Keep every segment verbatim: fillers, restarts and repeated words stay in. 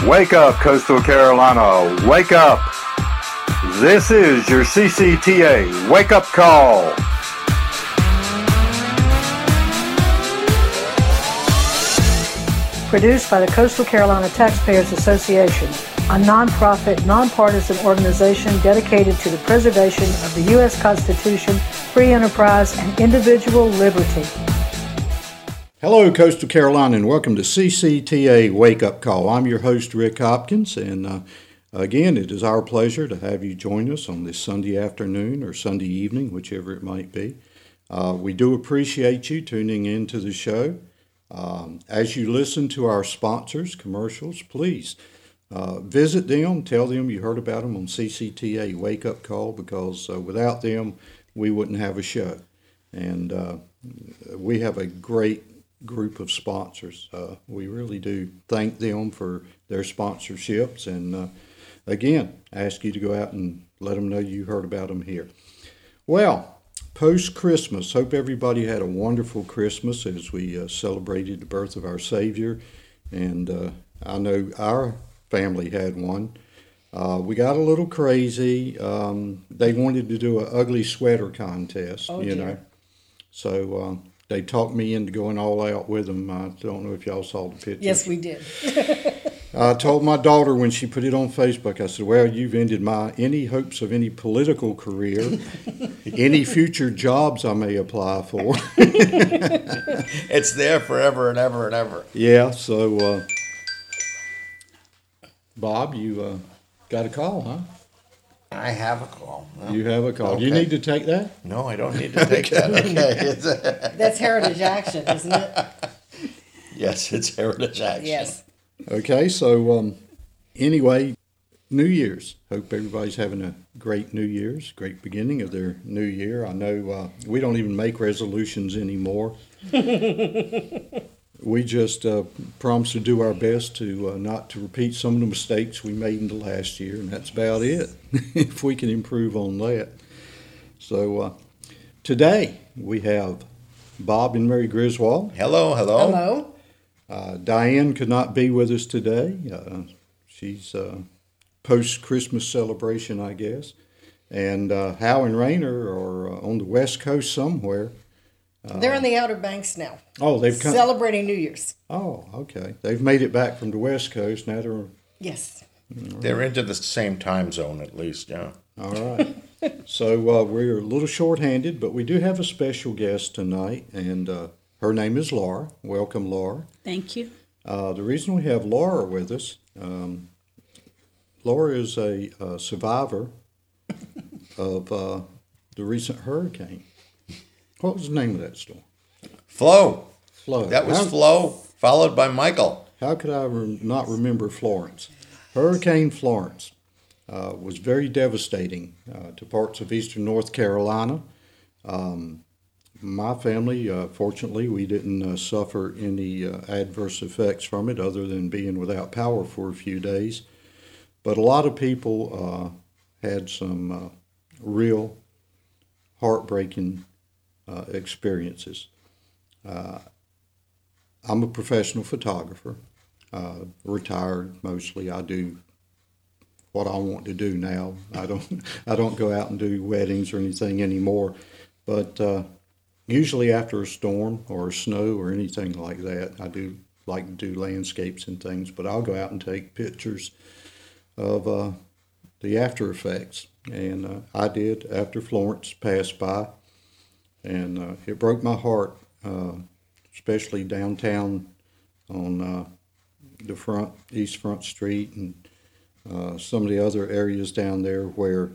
Wake up, Coastal Carolina. Wake up. This is your C C T A Wake Up Call. Produced by the Coastal Carolina Taxpayers Association, a nonprofit, nonpartisan organization dedicated to the preservation of the U S Constitution, free enterprise, and individual liberty. Hello, Coastal Carolina, and welcome to C C T A Wake Up Call. I'm your host, Rick Hopkins, and uh, again, it is our pleasure to have you join us on this Sunday afternoon or Sunday evening, whichever it might be. Uh, we do appreciate you tuning in to the show. Um, as you listen to our sponsors' commercials, please uh, visit them, tell them you heard about them on C C T A Wake Up Call, because uh, without them, we wouldn't have a show. And uh, we have a great group of sponsors. Uh, we really do thank them for their sponsorships, and uh, again, ask you to go out and let them know you heard about them here. Well, post-Christmas, hope everybody had a wonderful Christmas as we uh, celebrated the birth of our Savior, and uh, I know our family had one. Uh, we got a little crazy. Um, they wanted to do an ugly sweater contest, oh, you dear. know. So uh, they talked me into going all out with them. I don't know if y'all saw the pictures. Yes, we did. I told my daughter when she put it on Facebook, I said, well, you've ended my any hopes of any political career, any future jobs I may apply for. It's there forever and ever and ever. Yeah, so, uh, Bob, you uh, got a call, huh? I have a call. No. You have a call. Do you Okay. need to take that? No, I don't need to take that. Okay. That's Heritage Action, isn't it? Yes, it's Heritage Action. Yes. Okay, so um, anyway, New Year's. Hope everybody's having a great New Year's, great beginning of their new year. I know uh, we don't even make resolutions anymore. We just uh, promise to do our best to uh, not to repeat some of the mistakes we made in the last year, and that's about it, if we can improve on that. So uh, today we have Bob and Mary Griswold. Hello, hello. Hello. Uh, Diane could not be with us today. Uh, she's uh, post-Christmas celebration, I guess. And uh, Hal and Rainer are uh, on the West Coast somewhere. Uh, They're on the Outer Banks now. Oh, they've come. Celebrating New Year's. Oh, okay. They've made it back from the West Coast. Now they're Yes. They're into the same time zone at least, yeah. all right. So uh, we're a little short-handed, but we do have a special guest tonight, and uh, her name is Laura. Welcome, Laura. Thank you. Uh, the reason we have Laura with us, um, Laura is a, a survivor of uh, the recent hurricane. What was the name of that storm? Flo. Flo. That was how, Flo, followed by Michael. How could I re- not remember Florence? Hurricane Florence uh, was very devastating uh, to parts of eastern North Carolina. Um, my family, uh, fortunately, we didn't uh, suffer any uh, adverse effects from it other than being without power for a few days. But a lot of people uh, had some uh, real heartbreaking uh, experiences. Uh, I'm a professional photographer, uh, retired mostly. I do what I want to do now. I don't I don't go out and do weddings or anything anymore. But uh, usually after a storm or snow or anything like that, I do like to do landscapes and things. But I'll go out and take pictures of uh, the after effects. And uh, I did after Florence passed by. And uh, it broke my heart, uh, especially downtown on uh, the front, East Front Street, and uh, some of the other areas down there where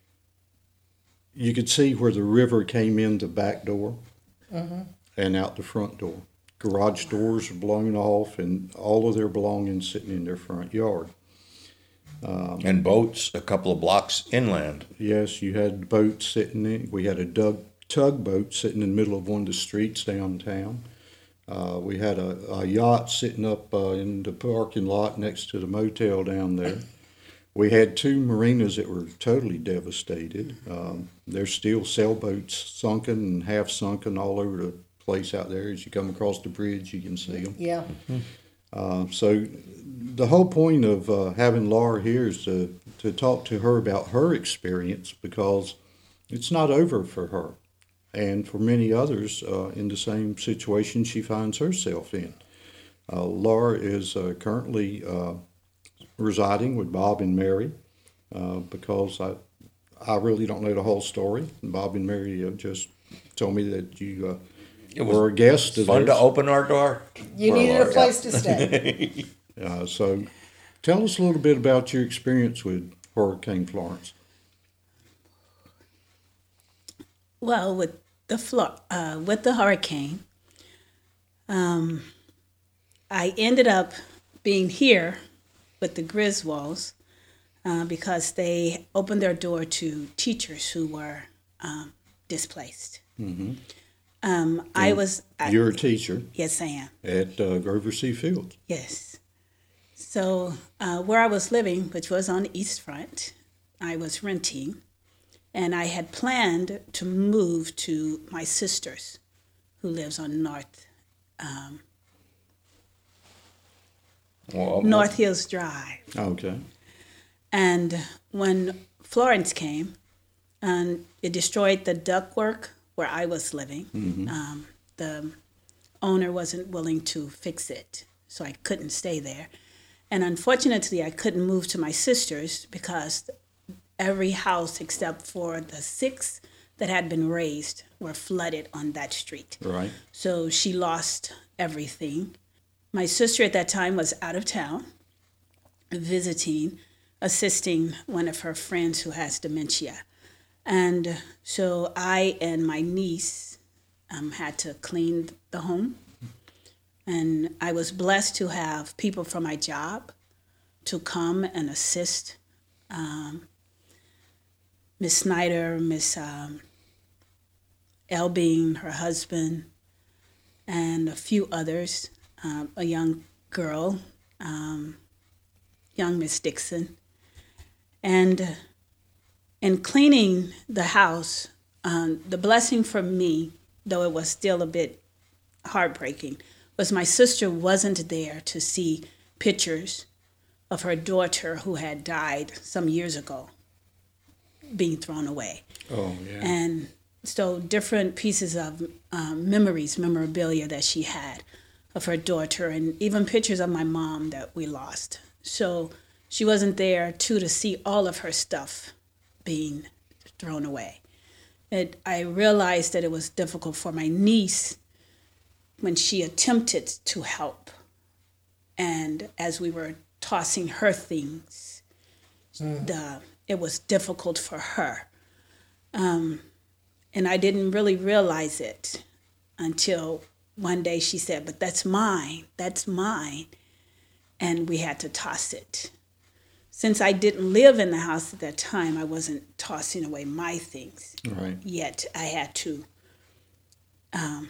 you could see where the river came in the back door uh-huh. and out the front door. Garage doors were blown off, and all of their belongings sitting in their front yard. Um, and boats a couple of blocks inland. Yes, you had boats sitting in. We had a dug. tugboat sitting in the middle of one of the streets downtown. Uh, we had a, a yacht sitting up uh, in the parking lot next to the motel down there. We had two marinas that were totally devastated. Um, there's still sailboats sunken and half sunken all over the place out there. As you come across the bridge, you can see them. Yeah. Uh, so the whole point of uh, having Laura here is to, to talk to her about her experience, because it's not over for her and for many others uh, in the same situation she finds herself in. Uh, Laura is uh, currently uh, residing with Bob and Mary uh, because I, I really don't know the whole story. Bob and Mary uh, just told me that you uh, it was were a guest. Fun to open our door. You needed a place to stay. uh, so tell us a little bit about your experience with Hurricane Florence. Well, with the Flo- uh, with the hurricane, um, I ended up being here with the Griswolds uh, because they opened their door to teachers who were um, displaced. Mm-hmm. Um, I was. You're a teacher. Yes, I am. At uh, Grover C. Fields. Yes. So uh, where I was living, which was on the East Front, I was renting, and I had planned to move to my sister's, who lives on North um, Well, North Hills Drive. Okay. And when Florence came, and it destroyed the ductwork where I was living. Mm-hmm. Um, the owner wasn't willing to fix it, so I couldn't stay there. And unfortunately, I couldn't move to my sister's because every house except for the six that had been raised were flooded on that street. Right. So she lost everything. My sister at that time was out of town, visiting, assisting one of her friends who has dementia. And so I and my niece um, had to clean the home. And I was blessed to have people from my job to come and assist. Um, Miss Snyder, Miss um, Elbing, her husband, and a few others, um, a young girl, um, young Miss Dixon. And in cleaning the house, um, the blessing for me, though it was still a bit heartbreaking, was my sister wasn't there to see pictures of her daughter who had died some years ago being thrown away. Oh, yeah. And so different pieces of um, memories, memorabilia that she had of her daughter, and even pictures of my mom that we lost. So she wasn't there, too, to see all of her stuff being thrown away. It, I realized that it was difficult for my niece when she attempted to help. And as we were tossing her things, mm. the it was difficult for her. Um, and I didn't really realize it until one day she said, "But that's mine, that's mine." And we had to toss it. Since I didn't live in the house at that time, I wasn't tossing away my things. Right. Yet I had to, um,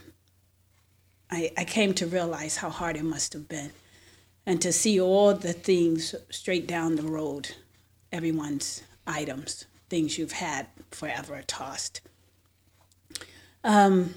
I, I came to realize how hard it must have been. And to see all the things straight down the road, everyone's items, things you've had forever tossed. Um,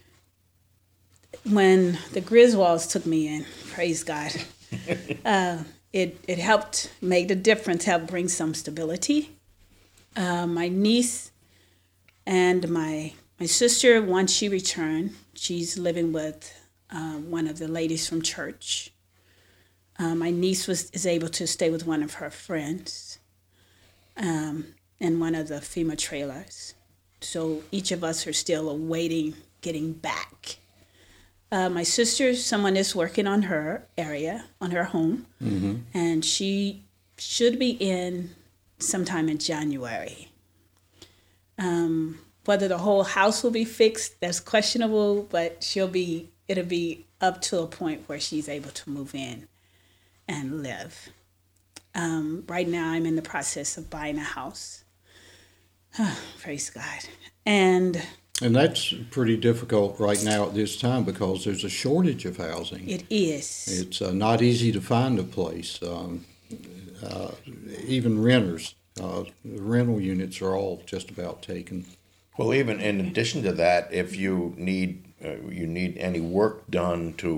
when the Griswolds took me in, praise God, uh, It it helped make the difference, helped bring some stability. Uh, my niece and my my sister, once she returned, she's living with uh, one of the ladies from church. Uh, my niece was is able to stay with one of her friends um, in one of the FEMA trailers. So each of us are still awaiting getting back. Uh, my sister, someone is working on her area, on her home, mm-hmm. and she should be in sometime in January. Um, whether the whole house will be fixed, that's questionable, but she'll be. It'll be up to a point where she's able to move in and live. Um, right now, I'm in the process of buying a house. Praise God. And... And that's pretty difficult right now at this time because there's a shortage of housing. It is. It's uh, not easy to find a place. Um, uh, even renters, uh, rental units are all just about taken. Well, even in addition to that, if you need uh, you need any work done to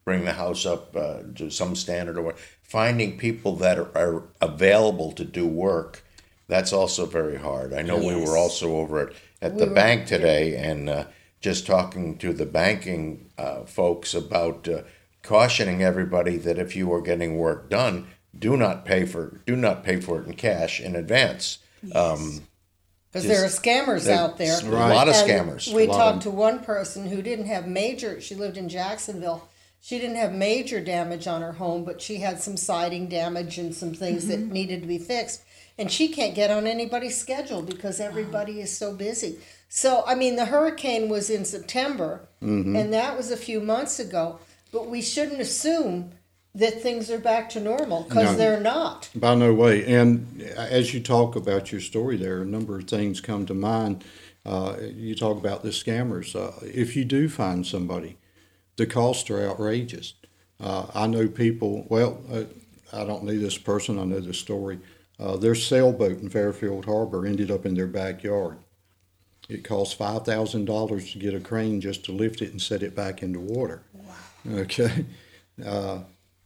bring the house up uh, to some standard, or finding people that are, are available to do work. That's also very hard. I know yes. we were also over at, at we the were, bank today and uh, just talking to the banking uh, folks about uh, cautioning everybody that if you are getting work done, do not pay for do not pay for it in cash in advance. Yes. Um, Because there are scammers out there. Right. A lot of and scammers. We talked to one person who didn't have major, she lived in Jacksonville. She didn't have major damage on her home, but she had some siding damage and some things mm-hmm. that needed to be fixed. And she can't get on anybody's schedule because everybody wow. is so busy. So, I mean, the hurricane was in September, mm-hmm. and that was a few months ago. But we shouldn't assume that things are back to normal, because no, they're not. By no way. And as you talk about your story there, a number of things come to mind. Uh, you talk about the scammers. Uh, if you do find somebody, the costs are outrageous. Uh, I know people, well, uh, I don't know this person, I know the story. Uh, their sailboat in Fairfield Harbor ended up in their backyard. It cost five thousand dollars to get a crane just to lift it and set it back into water. Wow. Okay. Uh,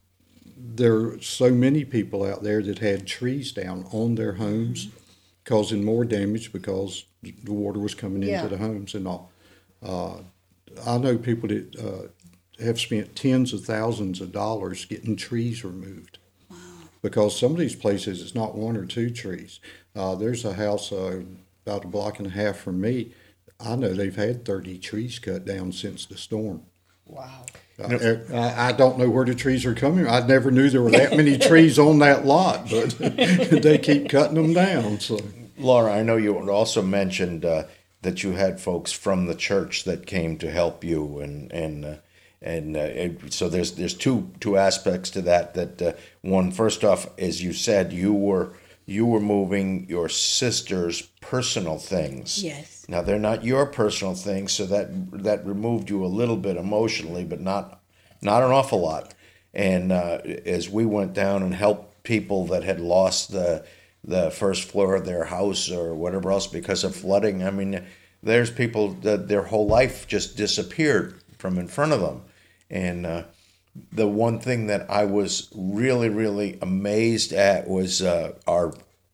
there are so many people out there that had trees down on their homes, mm-hmm. causing more damage because the water was coming yeah. into the homes and all. Uh, I know people that uh, have spent tens of thousands of dollars getting trees removed. Wow. Because some of these places, it's not one or two trees. Uh, there's a house uh, about a block and a half from me. I know they've had thirty trees cut down since the storm. Wow. Uh, I, I don't know where the trees are coming. I never knew there were that many trees on that lot, but they keep cutting them down. So, Laura, I know you also mentioned uh, that you had folks from the church that came to help you, and and uh, and uh, it, so there's there's two two aspects to that. That uh, one, first off, as you said, you were you were moving your sister's personal things. Yes. Now, they're not your personal things, so that that removed you a little bit emotionally, but not not an awful lot. And uh, as we went down and helped people that had lost the the first floor of their house or whatever else because of flooding, I mean, there's people that their whole life just disappeared from in front of them. And uh, the one thing that I was really, really amazed at was uh, our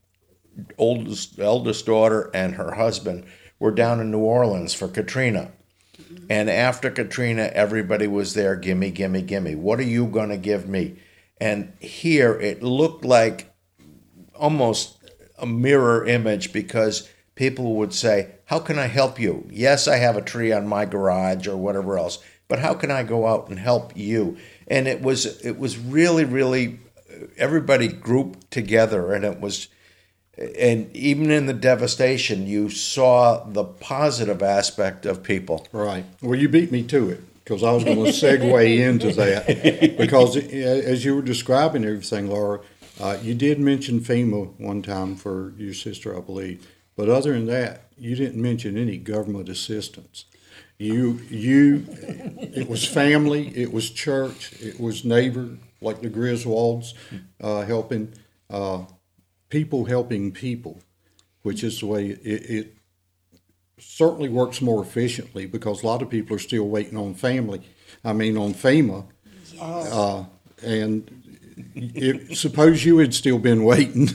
oldest eldest daughter and her husband were down in New Orleans for Katrina. And after Katrina, everybody was there, gimme, gimme, gimme. What are you going to give me? And here it looked like almost a mirror image, because people would say, how can I help you? Yes, I have a tree on my garage or whatever else, but how can I go out and help you? And it was it was really, really, everybody grouped together, and it was, and even in the devastation, you saw the positive aspect of people. Right. Well, you beat me to it, because I was going to segue into that. Because as you were describing everything, Laura, uh, you did mention FEMA one time for your sister, I believe. But other than that, you didn't mention any government assistance. You, you, it was family, it was church, it was neighbor, like the Griswolds, uh, helping. Uh, People helping people, which is the way it, it certainly works more efficiently, because a lot of people are still waiting on family. I mean, on FEMA. Yes. Uh, and it, suppose you had still been waiting.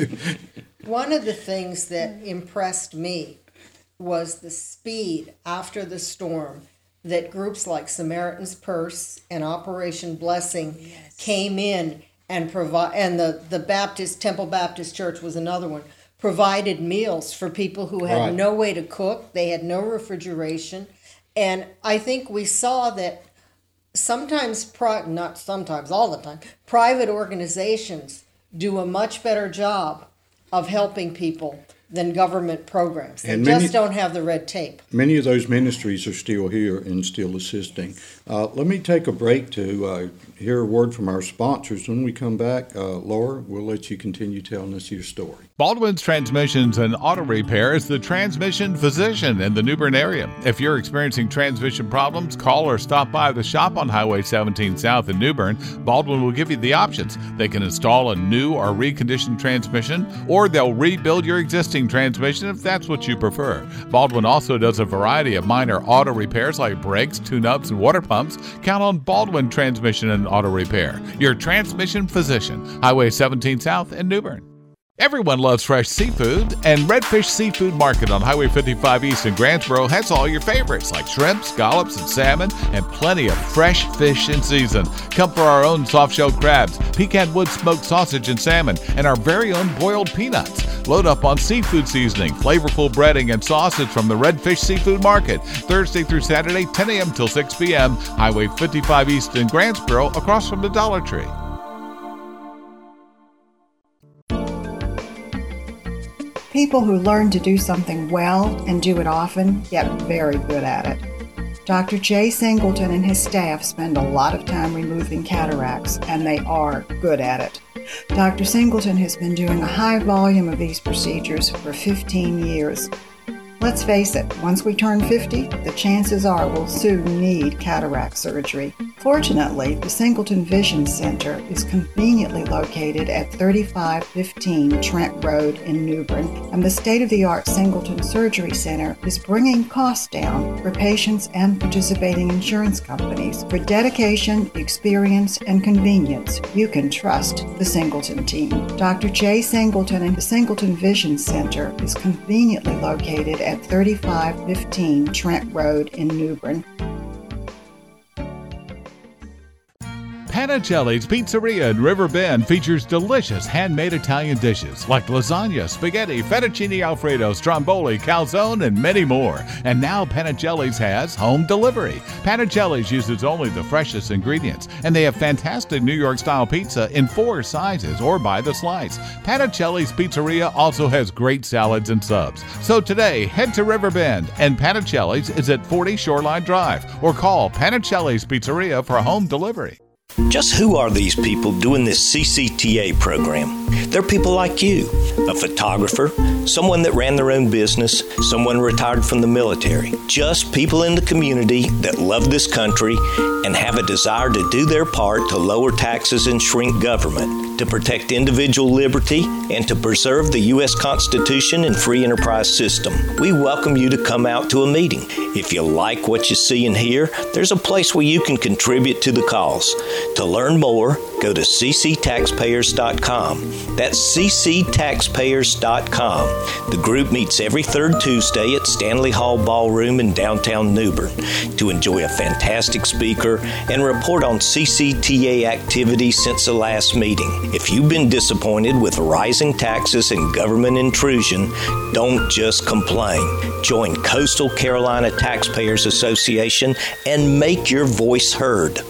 One of the things that impressed me was the speed after the storm that groups like Samaritan's Purse and Operation Blessing yes. came in and provide, and the, the Baptist, Temple Baptist Church was another one, provided meals for people who had right. no way to cook. They had no refrigeration. And I think we saw that sometimes, pri- not sometimes, all the time, private organizations do a much better job of helping people than government programs. They and just many, don't have the red tape. Many of those ministries are still here and still assisting. Uh, let me take a break to uh, hear a word from our sponsors. When we come back, uh, Laura, we'll let you continue telling us your story. Baldwin's Transmissions and Auto Repair is the transmission physician in the New Bern area. If you're experiencing transmission problems, call or stop by the shop on Highway seventeen South in New Bern. Baldwin will give you the options. They can install a new or reconditioned transmission, or they'll rebuild your existing racing transmission if that's what you prefer. Baldwin also does a variety of minor auto repairs like brakes, tune-ups, and water pumps. Count on Baldwin Transmission and Auto Repair, your transmission physician. Highway seventeen South in New Bern. Everyone loves fresh seafood, and Redfish Seafood Market on Highway fifty-five East in Grantsboro has all your favorites like shrimp, scallops, and salmon, and plenty of fresh fish in season. Come for our own soft-shell crabs, pecan wood smoked sausage and salmon, and our very own boiled peanuts. Load up on seafood seasoning, flavorful breading, and sausage from the Redfish Seafood Market, Thursday through Saturday, ten a.m. till six p.m., Highway fifty-five East in Grantsboro, across from the Dollar Tree. People who learn to do something well and do it often get very good at it. Doctor Jay Singleton and his staff spend a lot of time removing cataracts, and they are good at it. Doctor Singleton has been doing a high volume of these procedures for fifteen years. Let's face it, once we turn fifty, the chances are we'll soon need cataract surgery. Fortunately, the Singleton Vision Center is conveniently located at thirty-five fifteen Trent Road in New Bern, and the state-of-the-art Singleton Surgery Center is bringing costs down for patients and participating insurance companies. For dedication, experience, and convenience, you can trust the Singleton team. Doctor Jay Singleton and the Singleton Vision Center is conveniently located at thirty-five fifteen Trent Road in New Bern. Panicelli's Pizzeria in River Bend features delicious handmade Italian dishes like lasagna, spaghetti, fettuccine alfredo, stromboli, calzone, and many more. And now Panicelli's has home delivery. Panicelli's uses only the freshest ingredients, and they have fantastic New York-style pizza in four sizes or by the slice. Panicelli's Pizzeria also has great salads and subs. So today, head to River Bend, and Panicelli's is at forty Shoreline Drive, or call Panicelli's Pizzeria for home delivery. Just who are these people doing this C C T A program? They're people like you, a photographer, someone that ran their own business, someone retired from the military. Just people in the community that love this country and have a desire to do their part to lower taxes and shrink government, to protect individual liberty, and to preserve the U S Constitution and free enterprise system. We welcome you to come out to a meeting. If you like what you see and hear, there's a place where you can contribute to the cause. To learn more, go to c c taxpayers dot com. That's c c taxpayers dot com. The group meets every third Tuesday at Stanley Hall Ballroom in downtown New Bern to enjoy a fantastic speaker and report on C C T A activities since the last meeting. If you've been disappointed with rising taxes and government intrusion, don't just complain. Join Coastal Carolina Taxpayers Association and make your voice heard.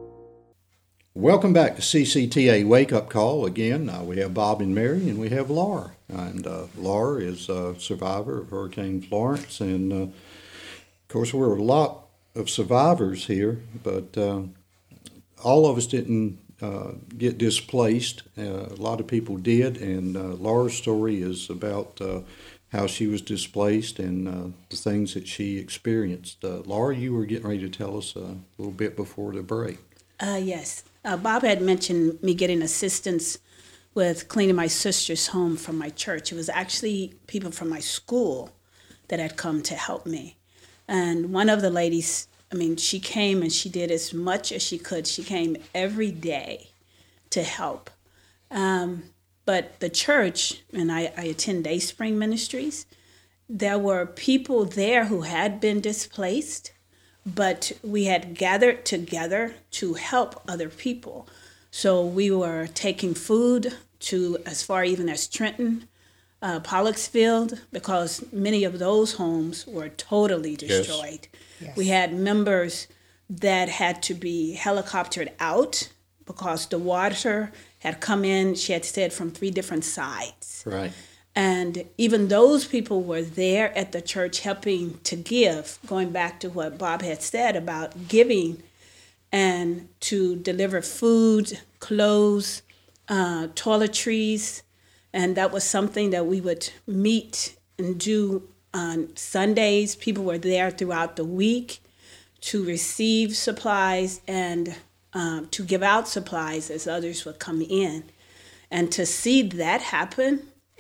Welcome back to C C T A Wake Up Call. Again, uh, we have Bob and Mary, and we have Laura. And uh, Laura is a survivor of Hurricane Florence. And, uh, of course, we're a lot of survivors here, but uh, all of us didn't uh, get displaced. Uh, a lot of people did, and uh, Laura's story is about uh, how she was displaced and uh, the things that she experienced. Uh, Laura, you were getting ready to tell us a little bit before the break. Uh, yes. Uh, Bob had mentioned me getting assistance with cleaning my sister's home from my church. It was actually people from my school that had come to help me. And one of the ladies, I mean, she came and she did as much as she could. She came every day to help. Um, but the church, and I, I attend Dayspring Ministries, there were people there who had been displaced, but we had gathered together to help other people. So we were taking food to as far even as Trenton, uh, Pollocksfield, because many of those homes were totally destroyed. Yes. Yes. We had members that had to be helicoptered out because the water had come in, she had said, from three different sides. Right. And even those people were there at the church helping to give, going back to what Bob had said about giving and to deliver food, clothes, uh, toiletries. And that was something that we would meet and do on Sundays. People were there throughout the week to receive supplies and um, to give out supplies as others would come in. And to see that happen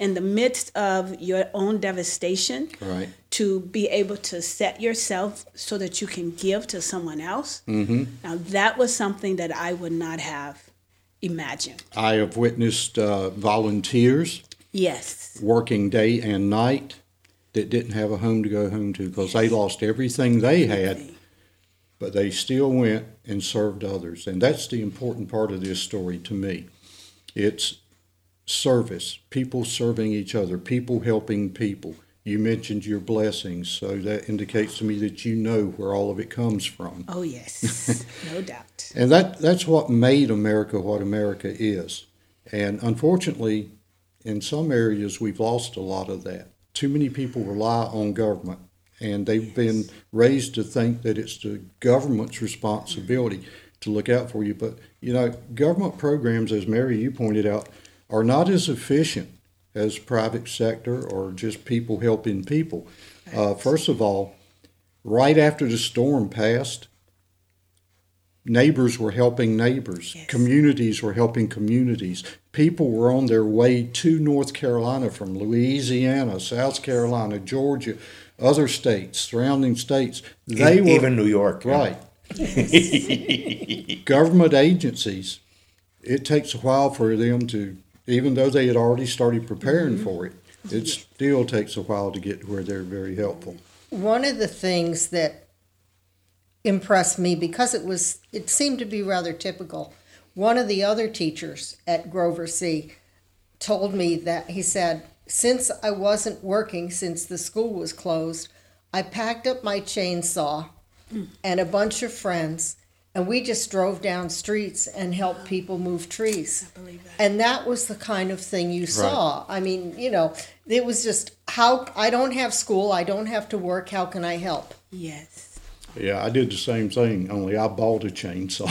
in the midst of your own devastation, Right. to be able to set yourself so that you can give to someone else. Mm-hmm. Now, that was something that I would not have imagined. I have witnessed uh, volunteers Yes. working day and night that didn't have a home to go home to because they lost everything they had, but they still went and served others. And that's the important part of this story to me. It's service, people serving each other, people helping people. You mentioned your blessings, so that indicates to me that you know where all of it comes from. Oh, yes. No doubt. And that, that's what made America what America is. And unfortunately, in some areas, we've lost a lot of that. Too many people rely on government, and they've been raised to think that it's the government's responsibility to look out for you. But, you know, government programs, as Mary, you pointed out, are not as efficient as private sector or just people helping people. Uh, first of all, right after the storm passed, neighbors were helping neighbors. Yes. Communities were helping communities. People were on their way to North Carolina from Louisiana, South Carolina, Georgia, other states, surrounding states. They E- were even New York. yeah. right. Government agencies, it takes a while for them to, even though they had already started preparing Mm-hmm. for it, it still takes a while to get to where they're very helpful. One of the things that impressed me, because it was, it seemed to be rather typical, one of the other teachers at Grover C told me that, he said, since I wasn't working, since the school was closed, I packed up my chainsaw and a bunch of friends, and we just drove down streets and helped people move trees. I believe that. And that was the kind of thing you saw. I mean, you know, it was just, how, I don't have school, I don't have to work, how can I help? Yes. Yeah, I did the same thing, only I bought a chainsaw.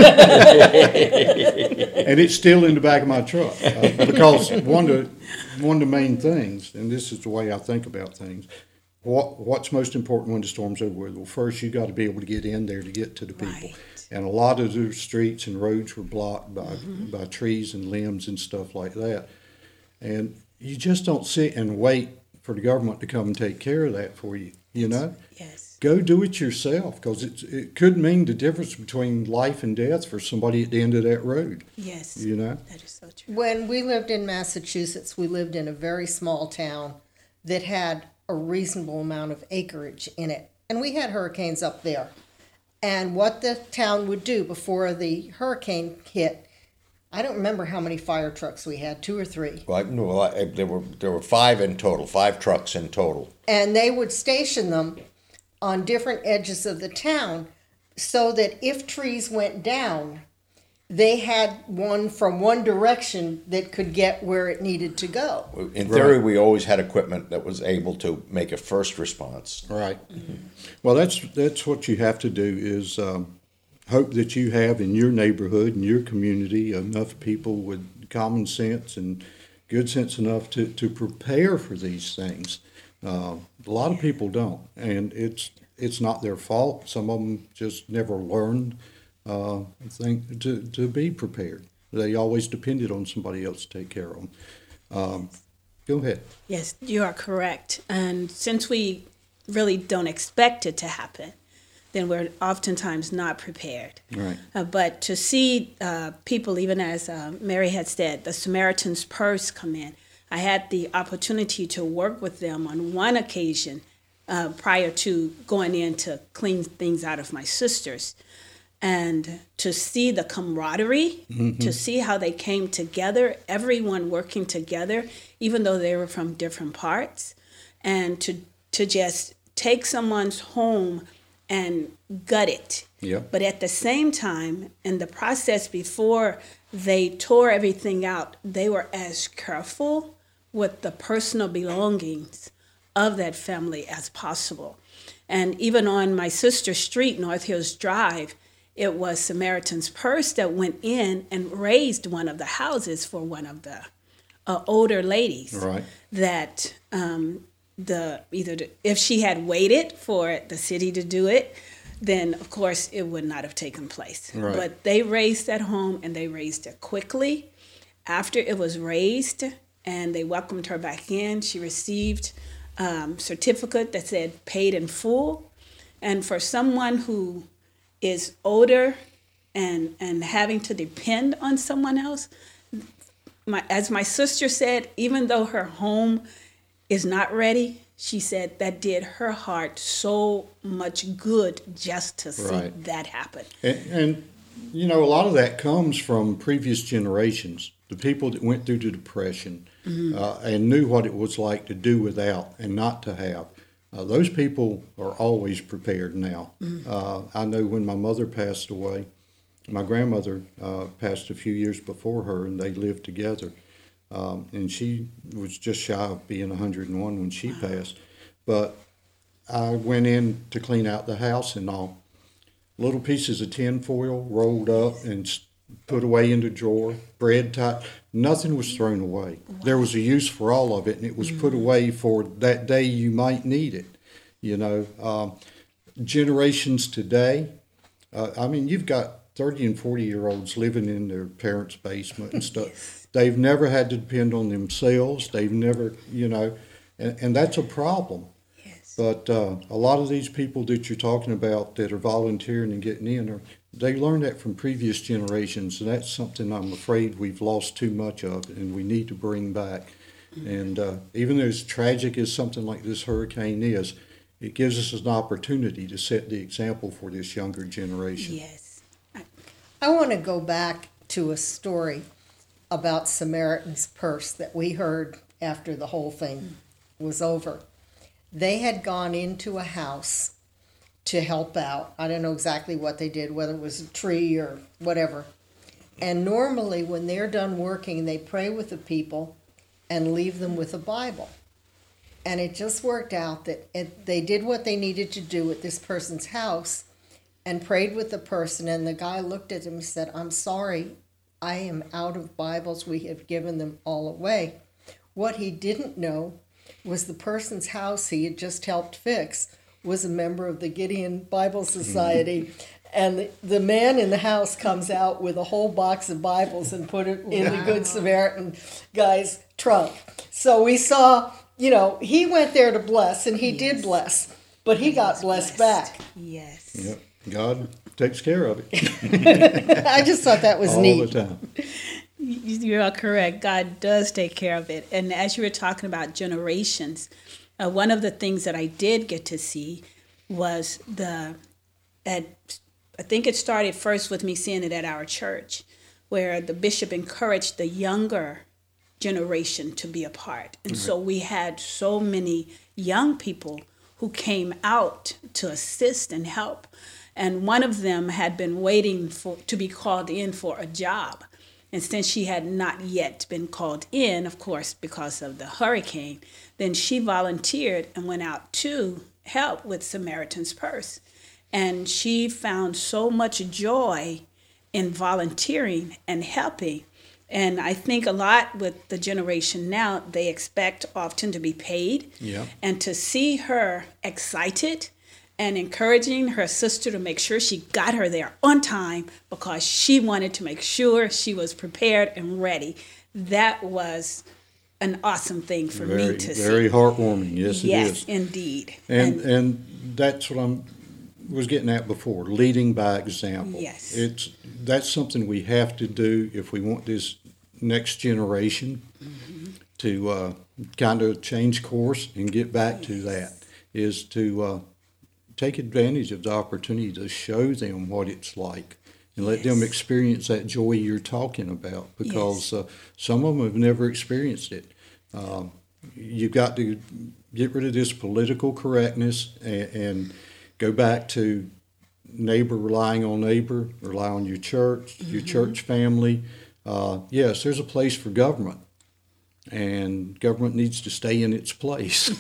And it's still in the back of my truck. Uh, because one of, the, one of the main things, and this is the way I think about things, what what's most important when the storm's over with? Well, first you got to be able to get in there to get to the people. Right. And a lot of the streets and roads were blocked by, mm-hmm. by trees and limbs and stuff like that. And you just don't sit and wait for the government to come and take care of that for you, you know? Yes. Go do it yourself, because it, it could mean the difference between life and death for somebody at the end of that road. Yes. You know? That is so true. When we lived in Massachusetts, we lived in a very small town that had a reasonable amount of acreage in it. And we had hurricanes up there. And what the town would do before the hurricane hit, I don't remember how many fire trucks we had, two or three. Well, I, well I, there were there were five in total, five trucks in total. And they would station them on different edges of the town so that if trees went down, they had one from one direction that could get where it needed to go. In theory, we always had equipment that was able to make a first response. Right. Mm-hmm. Well, that's that's what you have to do is um, hope that you have in your neighborhood and your community enough people with common sense and good sense enough to, to prepare for these things. Uh, a lot of people don't, and it's it's not their fault. Some of them just never learned uh, think to, to be prepared. They always depended on somebody else to take care of them. Um, go ahead. Yes, you are correct. And since we really don't expect it to happen, then we're oftentimes not prepared. Right. Uh, but to see uh, people, even as uh, Mary had said, the Samaritan's Purse come in, I had the opportunity to work with them on one occasion uh, prior to going in to clean things out of my sister's. And to see the camaraderie, mm-hmm. to see how they came together, everyone working together, even though they were from different parts, and to to just take someone's home and gut it. Yeah. But at the same time, in the process before they tore everything out, they were as careful with the personal belongings of that family as possible. And even on my sister's street, North Hills Drive, it was Samaritan's Purse that went in and raised one of the houses for one of the uh, older ladies. Right. That um, the either the, if she had waited for the city to do it, then of course it would not have taken place. Right. But they raised that home and they raised it quickly. After it was raised, and they welcomed her back in. She received um, certificate that said paid in full. And for someone who is older and and having to depend on someone else, my, as my sister said, even though her home is not ready, she said that did her heart so much good just to see Right. that happen. And, and, you know, a lot of that comes from previous generations, the people that went through the Depression Mm-hmm. uh, and knew what it was like to do without and not to have. Uh, those people are always prepared now. Mm-hmm. Uh, I know when my mother passed away, my grandmother uh, passed a few years before her, and they lived together. Um, and she was just shy of being one hundred and one when she Wow. passed. But I went in to clean out the house and all. Little pieces of tin foil rolled up and s- put away in the drawer, bread tied. Nothing was thrown away. There was a use for all of it, and it was put away for that day you might need it. You know, um, generations today, uh, I mean, you've got thirty and forty year olds living in their parents' basement and stuff. Yes. They've never had to depend on themselves. They've never, you know, and, and that's a problem. Yes. But uh, a lot of these people that you're talking about that are volunteering and getting in, are, they learned that from previous generations, and that's something I'm afraid we've lost too much of, and we need to bring back. And uh, even though as tragic as something like this hurricane is, it gives us an opportunity to set the example for this younger generation. Yes. I want to go back to a story about Samaritan's Purse that we heard after the whole thing was over. They had gone into a house to help out. I don't know exactly what they did, whether it was a tree or whatever. And normally when they're done working, they pray with the people and leave them with a Bible. And it just worked out that it, they did what they needed to do at this person's house and prayed with the person. And the guy looked at him and said, "I'm sorry, I am out of Bibles. We have given them all away." What he didn't know was the person's house he had just helped fix was a member of the Gideon Bible Society. And the, the man in the house comes out with a whole box of Bibles and put it in the Good Samaritan guy's trunk. So we saw, you know, he went there to bless, and he Yes. did bless, but he got blessed, Blessed. back. Yes. Yep. God takes care of it I just thought that was all neat. the time. You are correct. God does take care of it. And as you were talking about generations, uh, one of the things that I did get to see was the, at, I think it started first with me seeing it at our church, where the bishop encouraged the younger generation to be a part. And so we had so many young people who came out to assist and help. And one of them had been waiting for to be called in for a job. And since she had not yet been called in, of course, because of the hurricane, then she volunteered and went out to help with Samaritan's Purse. And she found so much joy in volunteering and helping. And I think a lot with the generation now, they expect often to be paid. Yeah. And to see her excited and encouraging her sister to make sure she got her there on time because she wanted to make sure she was prepared and ready. That was an awesome thing for Very, me to very see. heartwarming. Yes, Yes, it is. indeed. And and that's what I'm was getting at before, leading by example. Yes. It's that's something we have to do if we want this next generation Mm-hmm. to uh, kind of change course and get back to that, is to uh, take advantage of the opportunity to show them what it's like and let them Yes. experience that joy you're talking about, because Yes. uh, some of them have never experienced it. Um, you've got to get rid of this political correctness and, and go back to neighbor relying on neighbor, rely on your church, your church family. Uh, yes, there's a place for government, and government needs to stay in its place.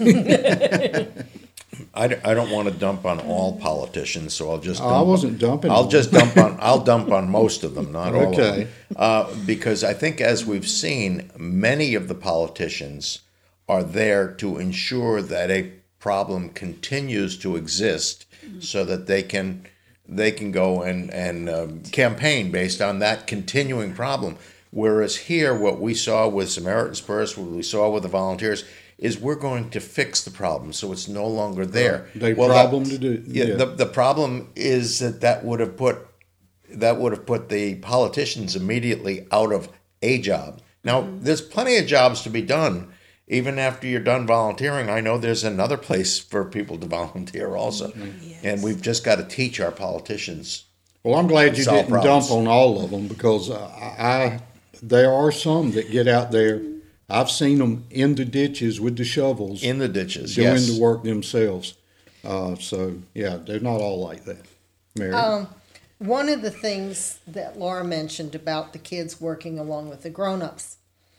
I, d- I don't want to dump on all politicians, so I'll just. Oh, Dump I wasn't dumping I'll on just dump on. I'll dump on most of them, not all of Okay. them, uh, because I think, as we've seen, many of the politicians are there to ensure that a problem continues to exist, so that they can they can go and and um, campaign based on that continuing problem. Whereas here, what we saw with Samaritan's Purse, what we saw with the volunteers, is we're going to fix the problem, so it's no longer there. The well, problem that, to do. Yeah, yeah. The, the problem is that that would have put that would have put the politicians immediately out of a job. Now, mm-hmm. there's plenty of jobs to be done. Even after you're done volunteering, I know there's another place for people to volunteer also. Mm-hmm. Yes. And we've just got to teach our politicians. Well, I'm glad you didn't problems. dump on all of them, because uh, I there are some that get out there. I've seen them in the ditches with the shovels. In the ditches, doing yes. the work themselves. Uh, so, yeah, they're not all like that. Mary? Um, one of the things that Laura mentioned about the kids working along with the grown-ups,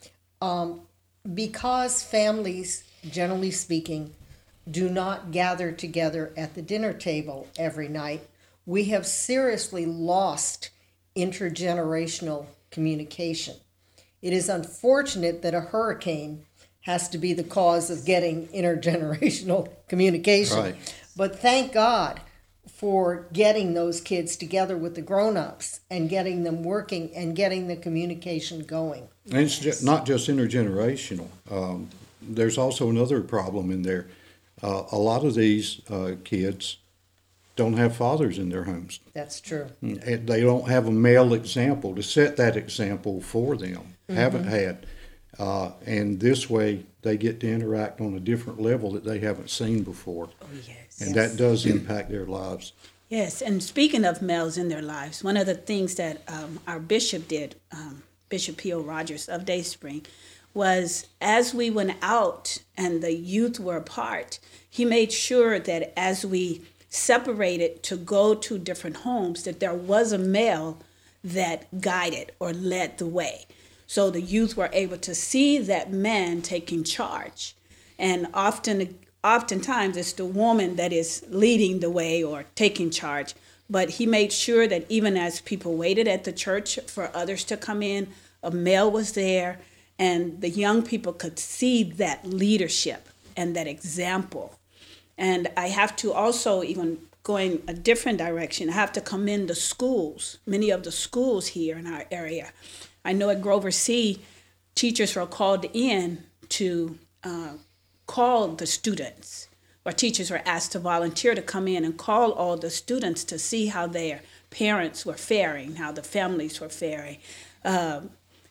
um, because families, generally speaking, do not gather together at the dinner table every night, we have seriously lost intergenerational communication. It is unfortunate that a hurricane has to be the cause of getting intergenerational communication. Right. But thank God for getting those kids together with the grown-ups and getting them working and getting the communication going. And it's just not just intergenerational. Um, there's also another problem in there. Uh, a lot of these uh, kids don't have fathers in their homes. That's true. And they don't have a male example to set that example for them. Mm-hmm. Haven't had. Uh, and this way, they get to interact on a different level that they haven't seen before. Oh, yes. And yes. that does impact their lives. Yes, and speaking of males in their lives, one of the things that um, our bishop did, um, Bishop P O. Rogers of Dayspring, was as we went out and the youth were apart, he made sure that as we separated to go to different homes, that there was a male that guided or led the way. So the youth were able to see that man taking charge. And often, oftentimes it's the woman that is leading the way or taking charge. But he made sure that even as people waited at the church for others to come in, a male was there, and the young people could see that leadership and that example. And I have to also, even going a different direction, I have to commend the schools, many of the schools here in our area. I know at Grover C, teachers were called in to uh, call the students, or teachers were asked to volunteer to come in and call all the students to see how their parents were faring, how the families were faring. Uh,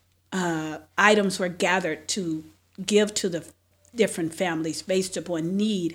uh, items were gathered to give to the different families based upon need.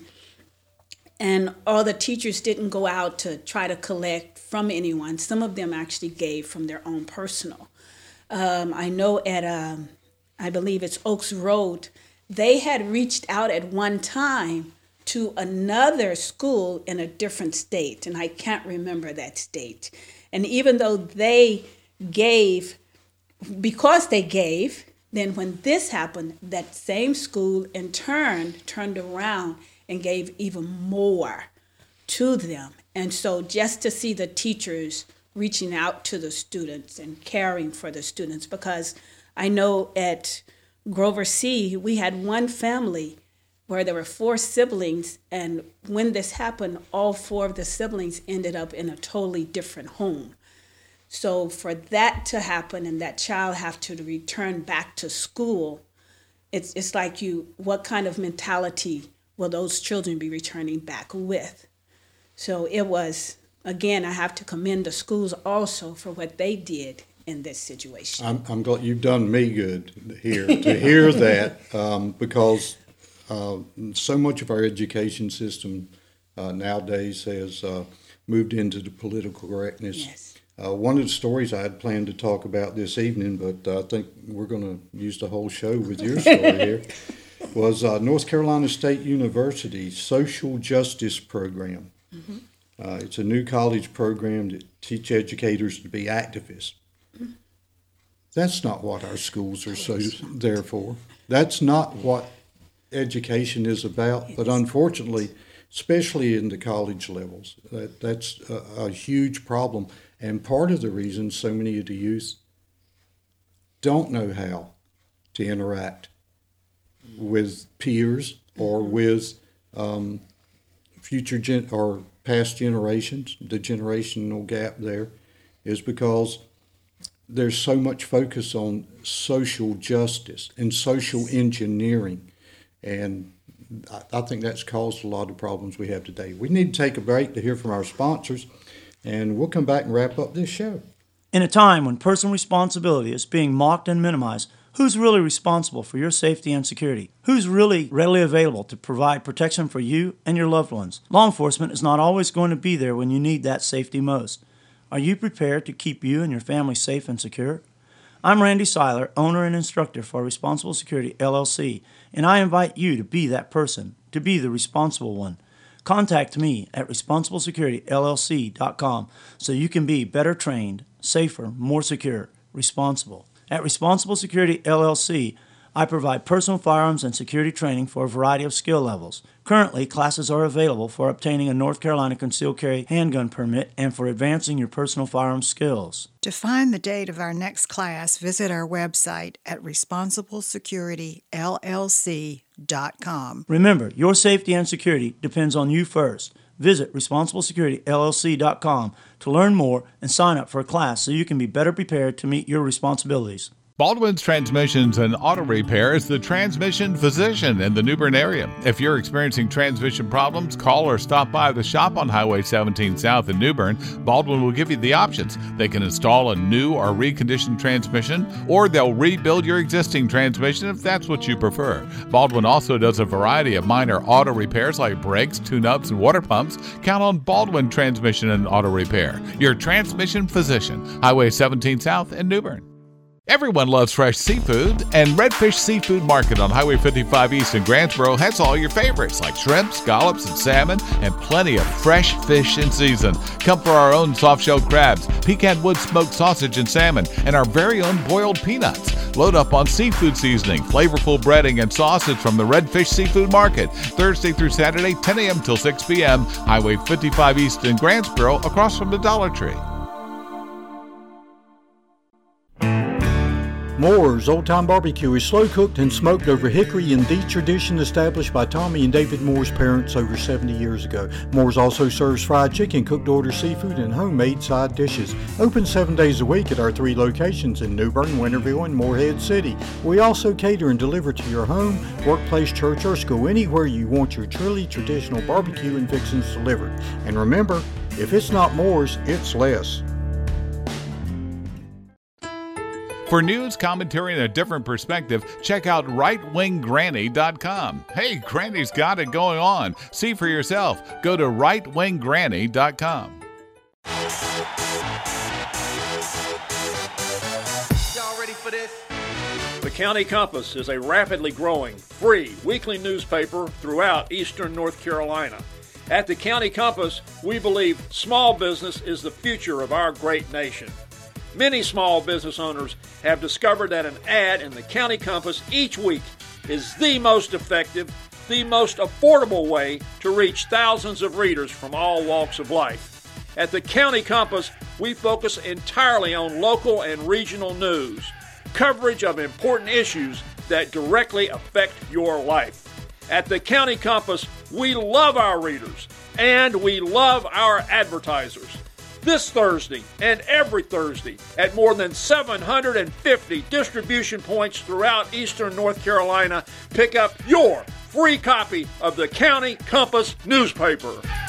And all the teachers didn't go out to try to collect from anyone. Some of them actually gave from their own personal. Um, I know at, um, I believe it's Oaks Road, they had reached out at one time to another school in a different state, and I can't remember that state. And even though they gave, because they gave, then when this happened, that same school in turn turned around and gave even more to them. And so just to see the teachers reaching out to the students and caring for the students, because I know at Grover C, we had one family where there were four siblings, and when this happened, all four of the siblings ended up in a totally different home. So for that to happen and that child have to return back to school, it's it's like you, what kind of mentality will those children be returning back with? So it was, again, I have to commend the schools also for what they did in this situation. I'm, I'm glad you've done me good here to hear that, um, because uh, so much of our education system uh, nowadays has uh, moved into the political correctness. Yes. Uh, one of the stories I had planned to talk about this evening, but uh, I think we're going to use the whole show with your story here, was uh, North Carolina State University's Social Justice Program. Mm-hmm. Uh, it's a new college program that teach educators to be activists. Mm-hmm. That's not what our schools are so there for. That's not what education is about. Yes. But unfortunately, especially in the college levels, that, that's a, a huge problem. And part of the reason so many of the youth don't know how to interact with peers or with um, future gen- or past generations, the generational gap there, is because there's so much focus on social justice and social engineering, and I, I think that's caused a lot of the problems we have today. We need to take a break to hear from our sponsors, and we'll come back and wrap up this show. In a time when personal responsibility is being mocked and minimized, who's really responsible for your safety and security? Who's really readily available to provide protection for you and your loved ones? Law enforcement is not always going to be there when you need that safety most. Are you prepared to keep you and your family safe and secure? I'm Randy Seiler, owner and instructor for Responsible Security L L C, and I invite you to be that person, to be the responsible one. Contact me at responsible security L L C dot com so you can be better trained, safer, more secure, responsible. At Responsible Security L L C, I provide personal firearms and security training for a variety of skill levels. Currently, classes are available for obtaining a North Carolina concealed carry handgun permit and for advancing your personal firearms skills. To find the date of our next class, visit our website at responsible security L L C dot com. Remember, your safety and security depends on you first. Visit responsible security L L C dot com to learn more and sign up for a class so you can be better prepared to meet your responsibilities. Baldwin's Transmissions and Auto Repair is the transmission physician in the New Bern area. If you're experiencing transmission problems, call or stop by the shop on Highway seventeen South in New Bern. Baldwin will give you the options. They can install a new or reconditioned transmission, or they'll rebuild your existing transmission if that's what you prefer. Baldwin also does a variety of minor auto repairs like brakes, tune-ups, and water pumps. Count on Baldwin Transmission and Auto Repair, your transmission physician, Highway seventeen South in New Bern. Everyone loves fresh seafood, and Redfish Seafood Market on Highway fifty-five East in Grantsboro has all your favorites like shrimp, scallops, and salmon, and plenty of fresh fish in season. Come for our own soft-shell crabs, pecan wood smoked sausage and salmon, and our very own boiled peanuts. Load up on seafood seasoning, flavorful breading, and sausage from the Redfish Seafood Market, Thursday through Saturday, ten a.m. till six p.m., Highway fifty-five East in Grantsboro, across from the Dollar Tree. Moore's Old Time Barbecue is slow cooked and smoked over hickory in the tradition established by Tommy and David Moore's parents over seventy years ago. Moore's also serves fried chicken, cooked order seafood, and homemade side dishes. Open seven days a week at our three locations in New Bern, Winterville, and Morehead City. We also cater and deliver to your home, workplace, church, or school, anywhere you want your truly traditional barbecue and fixings delivered. And remember, if it's not Moore's, it's less. For news, commentary, and a different perspective, check out right wing granny dot com. Hey, Granny's got it going on. See for yourself. Go to right wing granny dot com. Y'all ready for this? The County Compass is a rapidly growing, free weekly newspaper throughout eastern North Carolina. At the County Compass, we believe small business is the future of our great nation. Many small business owners have discovered that an ad in the County Compass each week is the most effective, the most affordable way to reach thousands of readers from all walks of life. At the County Compass, we focus entirely on local and regional news, coverage of important issues that directly affect your life. At the County Compass, we love our readers and we love our advertisers. This Thursday and every Thursday at more than seven hundred fifty distribution points throughout eastern North Carolina, pick up your free copy of the County Compass newspaper.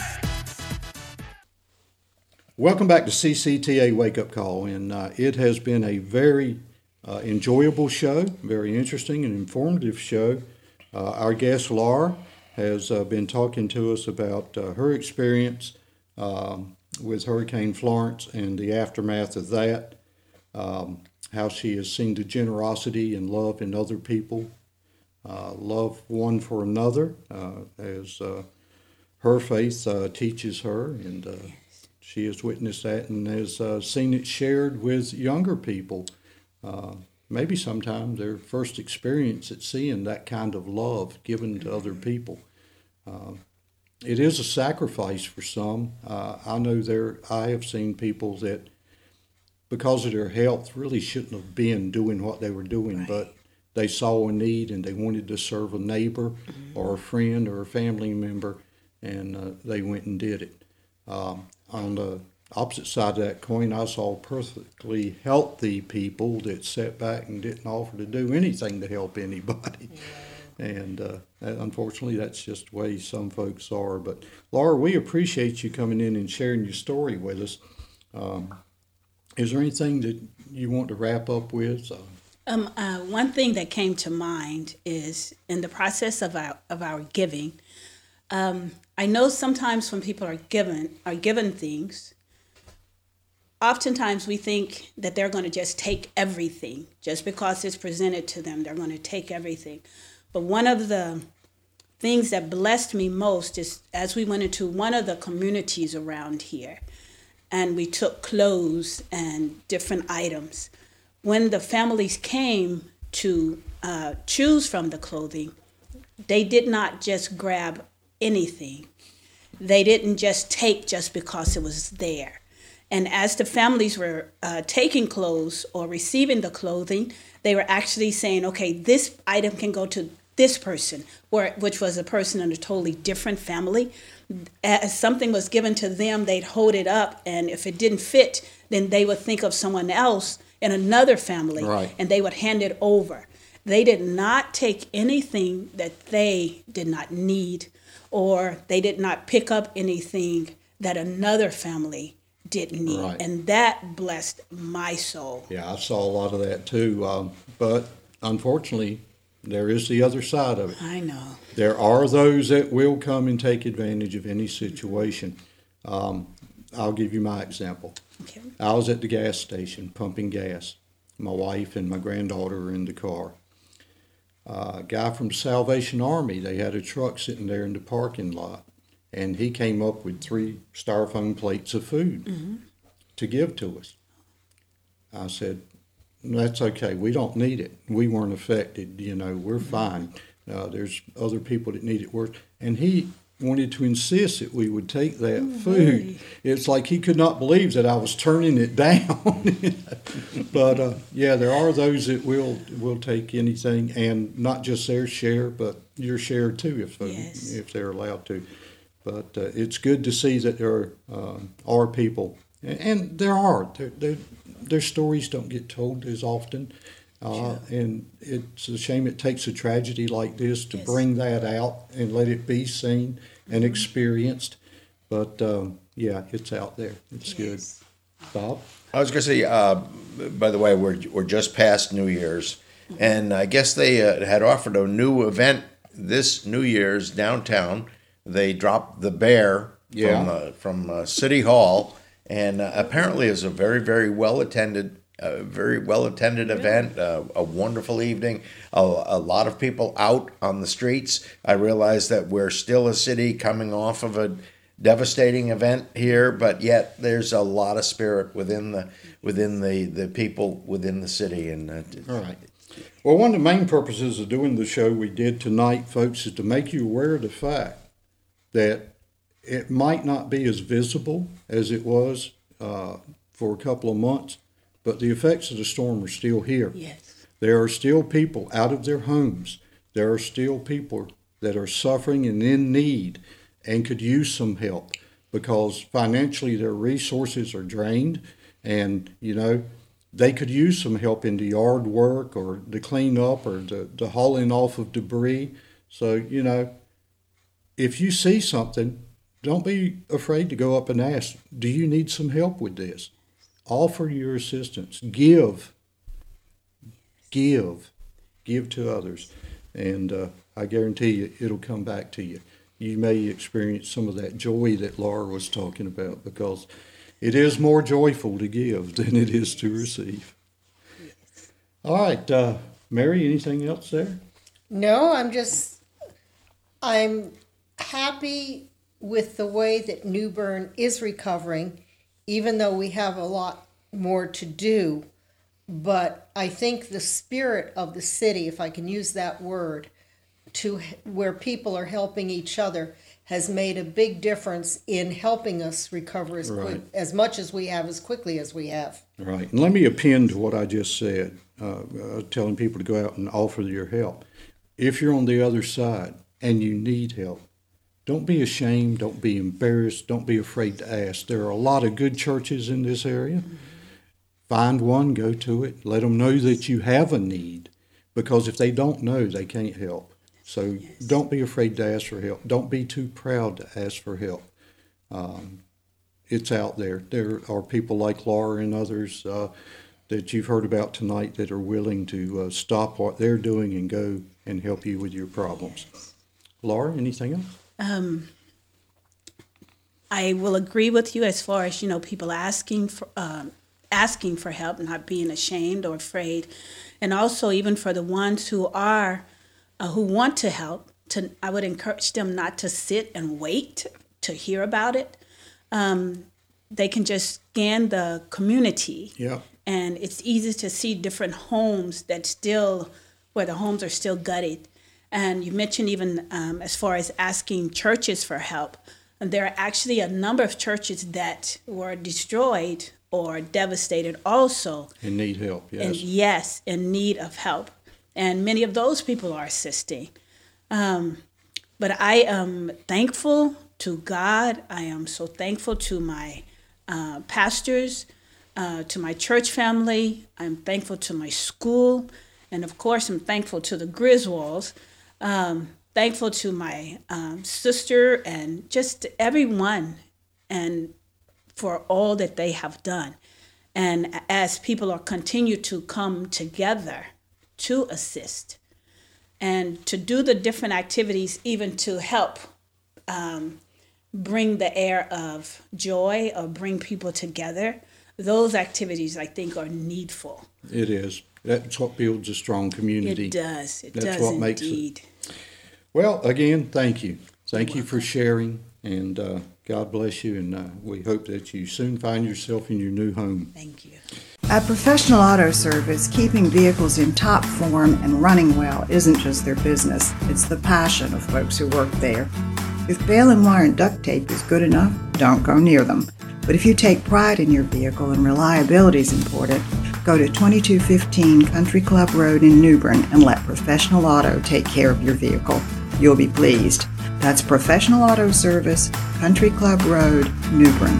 Welcome back to C C T A Wake Up Call, and uh, it has been a very uh, enjoyable show, very interesting and informative show. Uh, our guest, Laura, has uh, been talking to us about uh, her experience um, with Hurricane Florence and the aftermath of that, um, how she has seen the generosity and love in other people, uh, love one for another, uh, as uh, her faith uh, teaches her, and uh, she has witnessed that and has uh, seen it shared with younger people. Uh, maybe sometimes their first experience at seeing that kind of love given to other people. Uh, It is a sacrifice for some. Uh, I know there. I have seen people that, because of their health, really shouldn't have been doing what they were doing, right. But they saw a need and they wanted to serve a neighbor mm-hmm. or a friend or a family member, and uh, they went and did it. Um, on the opposite side of that coin, I saw perfectly healthy people that sat back and didn't offer to do anything to help anybody. And uh, unfortunately, that's just the way some folks are. But Laura, we appreciate you coming in and sharing your story with us. Um, is there anything that you want to wrap up with? Uh, Um, uh, one thing that came to mind is in the process of our of our giving. Um, I know sometimes when people are given are given things, oftentimes we think that they're going to just take everything just because it's presented to them. They're going to take everything. But one of the things that blessed me most is as we went into one of the communities around here, and we took clothes and different items. When the families came to uh, choose from the clothing, they did not just grab anything. They didn't just take just because it was there. And as the families were uh, taking clothes or receiving the clothing, they were actually saying, okay, this item can go to this person, or, which was a person in a totally different family. As something was given to them, they'd hold it up, and if it didn't fit, then they would think of someone else in another family, right, and they would hand it over. They did not take anything that they did not need, or they did not pick up anything that another family didn't need. Right. And that blessed my soul. Yeah, I saw a lot of that too. Um, but unfortunately, there is the other side of it. I know. There are those that will come and take advantage of any situation. Um, I'll give you my example. Okay. I was at the gas station pumping gas. My wife and my granddaughter were in the car. Uh, a guy from Salvation Army, they had a truck sitting there in the parking lot, and he came up with three styrofoam plates of food mm-hmm. to give to us. I said, that's okay. We don't need it. We weren't affected. You know, we're fine. Uh, there's other people that need it worse. And he wanted to insist that we would take that oh, food. Really? It's like he could not believe that I was turning it down. But uh, yeah, there are those that will will take anything, and not just their share, but your share too, if yes. if they're allowed to. But uh, it's good to see that there uh, are people, and, and there are. There, there, their stories don't get told as often. Uh, sure. And it's a shame it takes a tragedy like this to yes. bring that out and let it be seen and mm-hmm. experienced. But um, yeah, it's out there. It's yes. good. Bob? I was going to say, uh, by the way, we're, we're just past New Year's. Mm-hmm. And I guess they uh, had offered a new event this New Year's downtown. They dropped the bear yeah. from, uh, from uh, City Hall. And uh, apparently it's a very, very well-attended A very well-attended event, uh, a wonderful evening, a, a lot of people out on the streets. I realize that we're still a city coming off of a devastating event here, but yet there's a lot of spirit within the within the, the people within the city. And uh, all right. Well, one of the main purposes of doing the show we did tonight, folks, is to make you aware of the fact that it might not be as visible as it was uh, for a couple of months, but the effects of the storm are still here. Yes. There are still people out of their homes. There are still people that are suffering and in need and could use some help because financially their resources are drained, and, you know, they could use some help in the yard work or the cleanup or the, the hauling off of debris. So, you know, if you see something, don't be afraid to go up and ask, do you need some help with this? Offer your assistance. Give. Give. Give to others. And uh, I guarantee you it'll come back to you. You may experience some of that joy that Laura was talking about, because it is more joyful to give than it is to receive. Yes. All right. Uh, Mary, anything else there? No, I'm just, I'm happy with the way that New Bern is recovering, even though we have a lot more to do. But I think the spirit of the city, if I can use that word, to where people are helping each other, has made a big difference in helping us recover as right. quick, as much as we have, as quickly as we have. Right. And let me append to what I just said, uh, uh, telling people to go out and offer your help. If you're on the other side and you need help, don't be ashamed, don't be embarrassed, don't be afraid to ask. There are a lot of good churches in this area. Mm-hmm. Find one, go to it, let them know that you have a need, because if they don't know, they can't help. So yes. Don't be afraid to ask for help. Don't be too proud to ask for help. Um, it's out there. There are people like Laura and others uh, that you've heard about tonight that are willing to uh, stop what they're doing and go and help you with your problems. Laura, anything else? Um, I will agree with you as far as, you know, people asking for um, asking for help, not being ashamed or afraid, and also even for the ones who are uh, who want to help. To I would encourage them not to sit and wait to hear about it. Um, they can just scan the community. Yeah. And it's easy to see different homes that still, where the homes are still gutted. And you mentioned even um, as far as asking churches for help. And there are actually a number of churches that were destroyed or devastated also. And need help, yes. And yes, in need of help. And many of those people are assisting. Um, but I am thankful to God. I am so thankful to my uh, pastors, Uh, to my church family. I'm thankful to my school. And of course, I'm thankful to the Griswolds. Um, thankful to my um, sister and just everyone and for all that they have done. And as people are continue to come together to assist and to do the different activities, even to help um, bring the air of joy or bring people together, those activities, I think, are needful. It is. That's what builds a strong community. It does. It That's does what indeed. Makes it. Well, again, thank you. Thank you for sharing, and uh, God bless you, and uh, we hope that you soon find yourself in your new home. Thank you. At Professional Auto Service, keeping vehicles in top form and running well isn't just their business. It's the passion of folks who work there. If baling wire and duct tape is good enough, don't go near them. But if you take pride in your vehicle and reliability is important, go to twenty-two fifteen Country Club Road in New Bern and let Professional Auto take care of your vehicle. You'll be pleased. That's Professional Auto Service, Country Club Road, New Bern.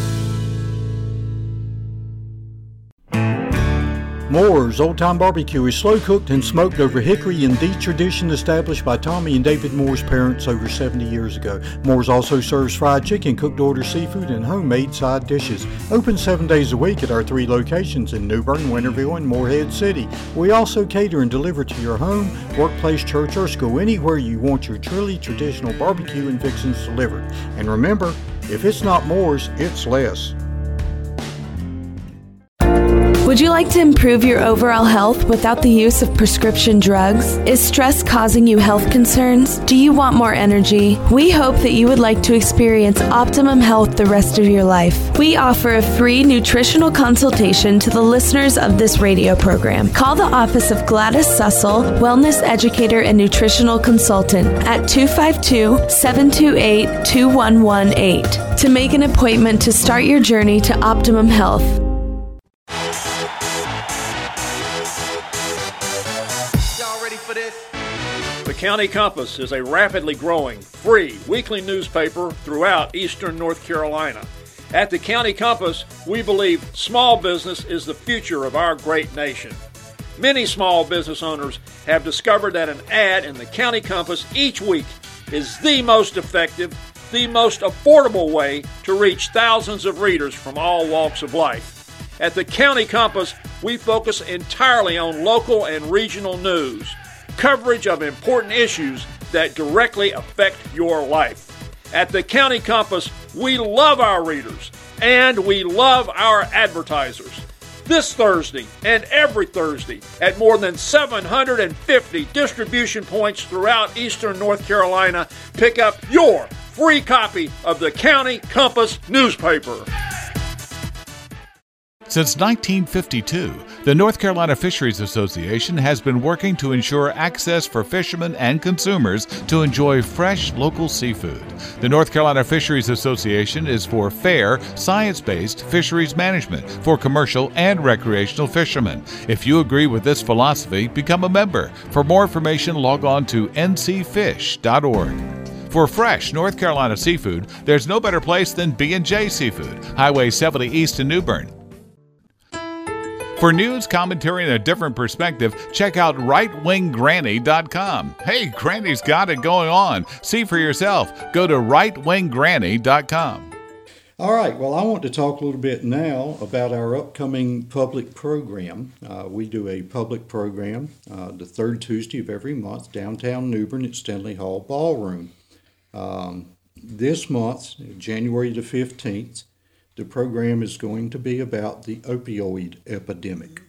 Moore's Old Time Barbecue is slow cooked and smoked over hickory in the tradition established by Tommy and David Moore's parents over seventy years ago. Moore's also serves fried chicken, cooked to order seafood, and homemade side dishes. Open seven days a week at our three locations in New Bern, Winterville, and Morehead City. We also cater and deliver to your home, workplace, church, or school, anywhere you want your truly traditional barbecue and fixings delivered. And remember, if it's not Moore's, it's less. Would you like to improve your overall health without the use of prescription drugs? Is stress causing you health concerns? Do you want more energy? We hope that you would like to experience optimum health the rest of your life. We offer a free nutritional consultation to the listeners of this radio program. Call the office of Gladys Sussel, Wellness Educator and Nutritional Consultant at two five two, seven two eight, two one one eight to make an appointment to start your journey to optimum health. The County Compass is a rapidly growing, free weekly newspaper throughout eastern North Carolina. At the County Compass, we believe small business is the future of our great nation. Many small business owners have discovered that an ad in the County Compass each week is the most effective, the most affordable way to reach thousands of readers from all walks of life. At the County Compass, we focus entirely on local and regional news, coverage of important issues that directly affect your life. At the County Compass, we love our readers and we love our advertisers. This Thursday and every Thursday at more than seven hundred fifty distribution points throughout eastern North Carolina, pick up your free copy of the County Compass newspaper. Since nineteen fifty-two, the North Carolina Fisheries Association has been working to ensure access for fishermen and consumers to enjoy fresh local seafood. The North Carolina Fisheries Association is for fair, science-based fisheries management for commercial and recreational fishermen. If you agree with this philosophy, become a member. For more information, log on to n c fish dot org. For fresh North Carolina seafood, there's no better place than B and J Seafood, Highway seventy East in New Bern. For news, commentary, and a different perspective, check out right wing granny dot com. Hey, Granny's got it going on. See for yourself. Go to right wing granny dot com. All right, well, I want to talk a little bit now about our upcoming public program. Uh, we do a public program uh, the third Tuesday of every month, downtown New Bern at Stanley Hall Ballroom. Um, this month, January the fifteenth, the program is going to be about the opioid epidemic.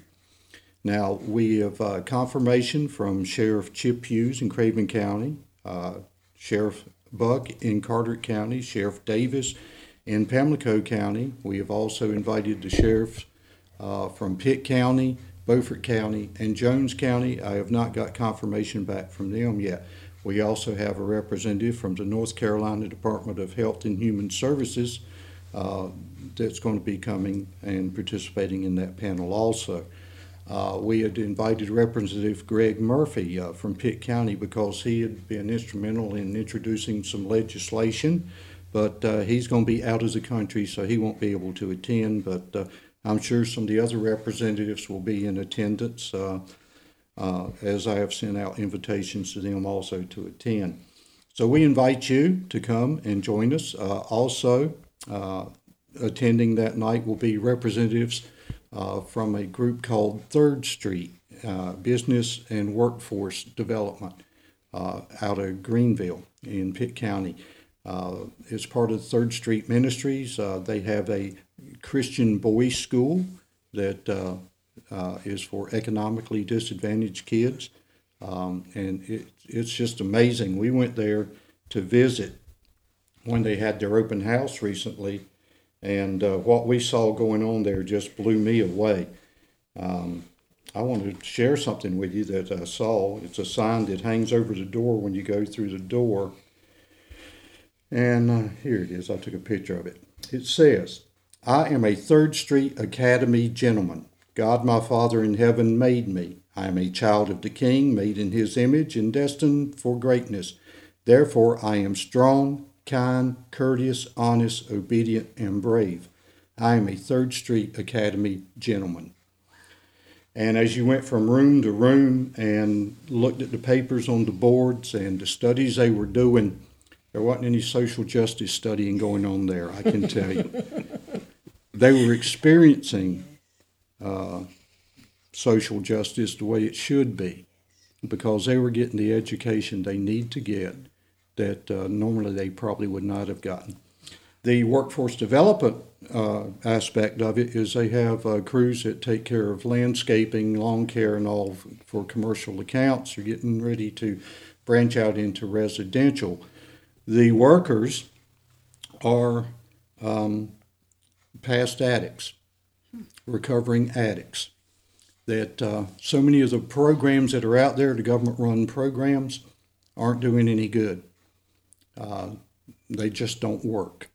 Now, we have uh, confirmation from Sheriff Chip Hughes in Craven County, uh, Sheriff Buck in Carteret County, Sheriff Davis in Pamlico County. We have also invited the sheriffs uh, from Pitt County, Beaufort County, and Jones County. I have not got confirmation back from them yet. We also have a representative from the North Carolina Department of Health and Human Services uh, that's going to be coming and participating in that panel also. Uh, we had invited Representative Greg Murphy uh, from Pitt County because he had been instrumental in introducing some legislation, but uh, he's going to be out of the country, so he won't be able to attend, but uh, I'm sure some of the other representatives will be in attendance uh, uh, as I have sent out invitations to them also to attend. So we invite you to come and join us. Uh, also, uh, attending that night will be representatives uh, from a group called Third Street uh, Business and Workforce Development uh, out of Greenville in Pitt County. Uh, it's part of Third Street Ministries. Uh, they have a Christian boys' school that uh, uh, is for economically disadvantaged kids, um, and it, it's just amazing. We went there to visit when they had their open house recently, and uh, what we saw going on there just blew me away. Um, I want to share something with you that I saw. It's a sign that hangs over the door when you go through the door. And uh, here it is. I took a picture of it. It says, "I am a Third Street Academy gentleman. God my Father in heaven made me. I am a child of the King, made in his image and destined for greatness. Therefore I am strong, kind, courteous, honest, obedient, and brave. I am a Third Street Academy gentleman." And as you went from room to room and looked at the papers on the boards and the studies they were doing, there wasn't any social justice studying going on there, I can tell you. They were experiencing uh, social justice the way it should be because they were getting the education they need to get that uh, normally they probably would not have gotten. The workforce development uh, aspect of it is they have uh, crews that take care of landscaping, lawn care, and all for commercial accounts. They're getting ready to branch out into residential. The workers are um, past addicts, recovering addicts. That uh, so many of the programs that are out there, the government-run programs, aren't doing any good. Uh, they just don't work.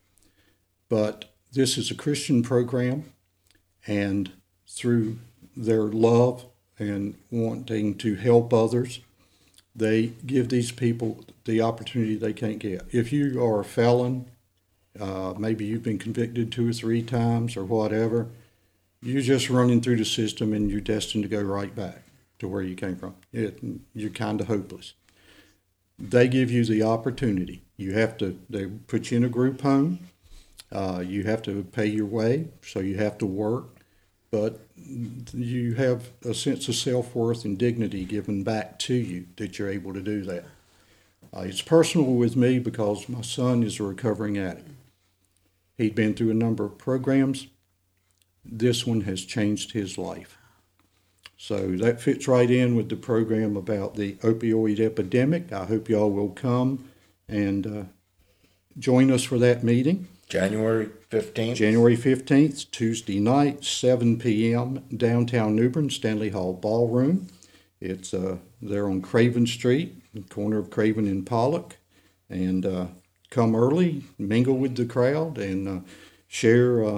But this is a Christian program, and through their love and wanting to help others, they give these people the opportunity they can't get. If you are a felon, uh, maybe you've been convicted two or three times or whatever, you're just running through the system and you're destined to go right back to where you came from. It, you're kind of hopeless. They give you the opportunity. You have to, they put you in a group home. Uh, you have to pay your way, so you have to work. But you have a sense of self-worth and dignity given back to you that you're able to do that. Uh, it's personal with me because my son is a recovering addict. He'd been through a number of programs. This one has changed his life. So that fits right in with the program about the opioid epidemic. I hope y'all will come and uh, join us for that meeting. January fifteenth? January fifteenth, Tuesday night, seven p.m., downtown New Bern, Stanley Hall Ballroom. It's uh, there on Craven Street, the corner of Craven and Pollock. And uh, come early, mingle with the crowd, and uh, share uh,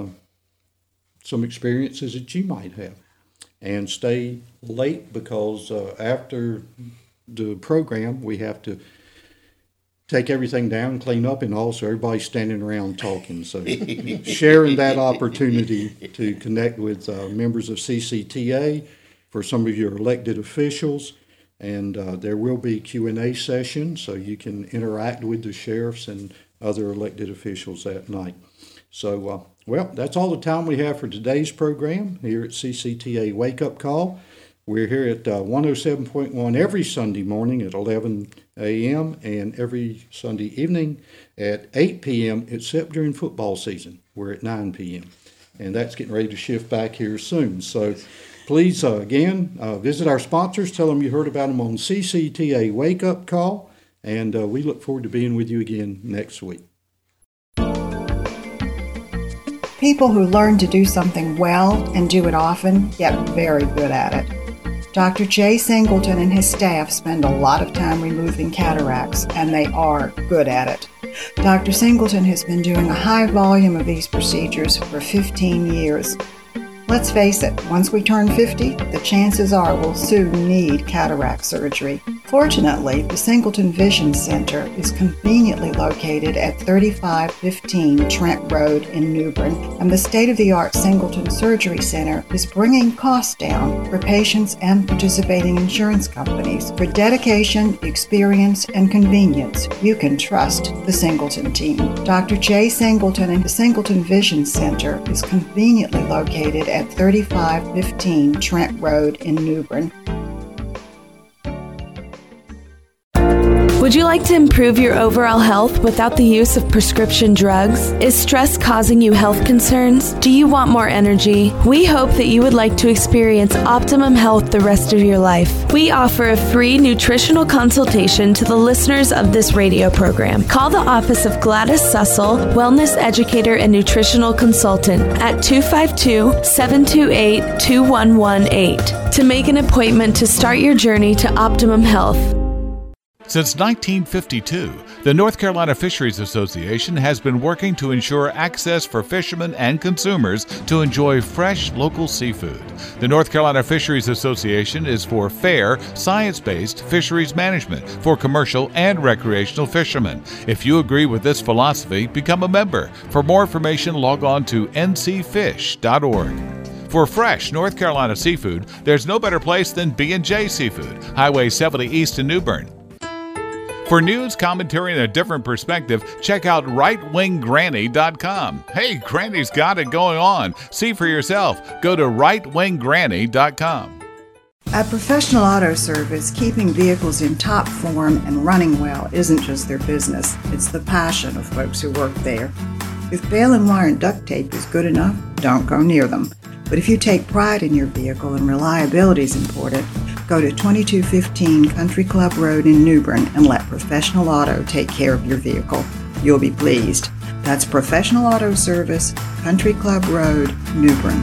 some experiences that you might have. And stay late because uh, after the program, we have to take everything down, clean up, and also everybody's standing around talking. So sharing that opportunity to connect with uh, members of C C T A for some of your elected officials. And uh, there will be Q and A sessions, so you can interact with the sheriffs and other elected officials that night. So, uh, well, that's all the time we have for today's program here at C C T A Wake Up Call. We're here at uh, one oh seven point one every Sunday morning at eleven a.m. and every Sunday evening at eight p.m. except during football season. We're at nine p.m. And that's getting ready to shift back here soon. So please, uh, again, uh, visit our sponsors. Tell them you heard about them on C C T A Wake Up Call. And uh, we look forward to being with you again next week. People who learn to do something well and do it often get very good at it. Doctor Jay Singleton and his staff spend a lot of time removing cataracts, and they are good at it. Doctor Singleton has been doing a high volume of these procedures for fifteen years. Let's face it, once we turn fifty, the chances are we'll soon need cataract surgery. Fortunately, the Singleton Vision Center is conveniently located at thirty-five fifteen Trent Road in New Bern, and the state-of-the-art Singleton Surgery Center is bringing costs down for patients and participating insurance companies. For dedication, experience, and convenience, you can trust the Singleton team. Doctor Jay Singleton and the Singleton Vision Center is conveniently located at thirty-five fifteen Trent Road in New Bern. Would you like to improve your overall health without the use of prescription drugs? Is stress causing you health concerns? Do you want more energy? We hope that you would like to experience optimum health the rest of your life. We offer a free nutritional consultation to the listeners of this radio program. Call the office of Gladys Sussel, Wellness Educator and Nutritional Consultant at two five two, seven two eight, two one one eight to make an appointment to start your journey to optimum health. Since nineteen fifty-two, the North Carolina Fisheries Association has been working to ensure access for fishermen and consumers to enjoy fresh local seafood. The North Carolina Fisheries Association is for fair, science-based fisheries management for commercial and recreational fishermen. If you agree with this philosophy, become a member. For more information, log on to n c fish dot org. For fresh North Carolina seafood, there's no better place than B and J Seafood, Highway seventy East in New Bern. For news, commentary, and a different perspective, check out right wing granny dot com. Hey, Granny's got it going on. See for yourself. Go to right wing granny dot com. At Professional Auto Service, keeping vehicles in top form and running well isn't just their business. It's the passion of folks who work there. If bail and wire and duct tape is good enough, don't go near them. But if you take pride in your vehicle and reliability is important, go to twenty-two fifteen Country Club Road in New Bern and let Professional Auto take care of your vehicle. You'll be pleased. That's Professional Auto Service, Country Club Road, New Bern.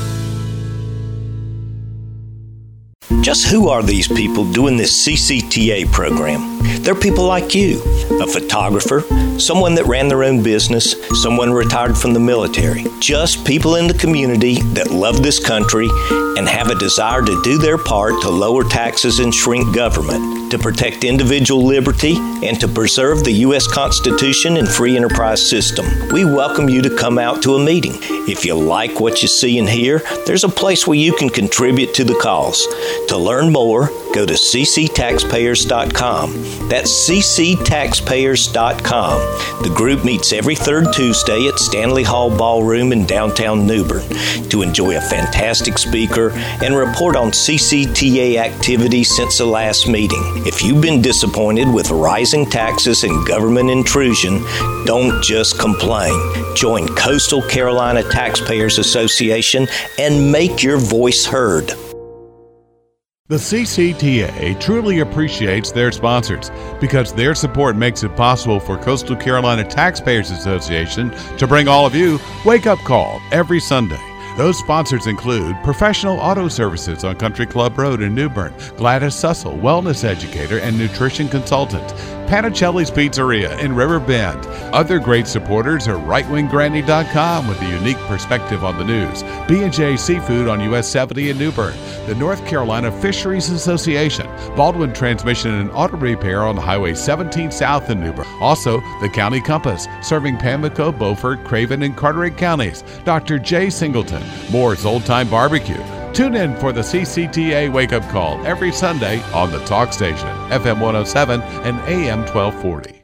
Just who are these people doing this C C T A program? They're people like you, a photographer, someone that ran their own business, someone retired from the military. Just people in the community that love this country and have a desire to do their part to lower taxes and shrink government, to protect individual liberty, and to preserve the U S Constitution and free enterprise system. We welcome you to come out to a meeting. If you like what you see and hear, there's a place where you can contribute to the cause. To learn more, go to c c taxpayers dot com. That's c c taxpayers dot com. The group meets every third Tuesday at Stanley Hall Ballroom in downtown New Bern to enjoy a fantastic speaker and report on C C T A activities since the last meeting. If you've been disappointed with rising taxes and government intrusion, don't just complain. Join Coastal Carolina Taxpayers Association and make your voice heard. The C C T A truly appreciates their sponsors because their support makes it possible for Coastal Carolina Taxpayers Association to bring all of you Wake Up Call every Sunday. Those sponsors include Professional Auto Services on Country Club Road in New Bern, Gladys Sussel, Wellness Educator and Nutrition Consultant, Panicelli's Pizzeria in River Bend. Other great supporters are right wing granny dot com with a unique perspective on the news, B and J Seafood on U S seventy in New Bern, the North Carolina Fisheries Association, Baldwin Transmission and Auto Repair on Highway seventeen South in New Bern. Also, the County Compass, serving Pamlico, Beaufort, Craven, and Carteret counties. Doctor Jay Singleton, Moore's Old Time Barbecue. Tune in for the C C T A Wake Up Call every Sunday on the Talk Station, F M one oh seven and A M twelve forty.